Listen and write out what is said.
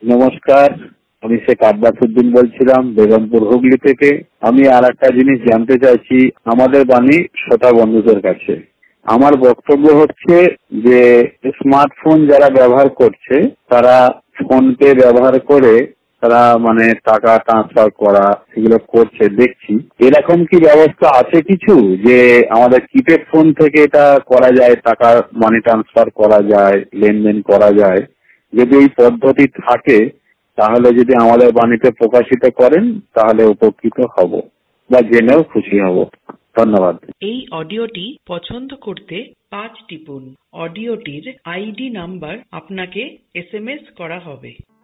নমস্কার, আমি শেখ আব্বাসউদ্দিন বলছিলাম বেগমপুর হুগলি থেকে। আমি আর একটা জিনিস জানতে চাইছি আমাদের বাণী শ্রোতা বন্ধুদের কাছে। আমার বক্তব্য হচ্ছে যে স্মার্টফোন যারা ব্যবহার করছে তারা ফোন পে ব্যবহার করে তারা টাকা ট্রান্সফার করা এগুলো করছে দেখছি। এরকম কি ব্যবস্থা আছে কিছু যে আমাদের কিপ্যাড ফোন থেকে এটা করা যায়, টাকা মানি ট্রান্সফার করা যায়, লেনদেন করা যায়? যদি এই পদ্ধতি থাকে তাহলে যদি আমাদের বাণীতে প্রকাশিত করেন তাহলে উপকৃত হব বা জেনেও খুশি হব। ধন্যবাদ। এই অডিওটি পছন্দ করতে 5 টিপুন। অডিওটির আইডি নাম্বার আপনাকে SMS করা হবে।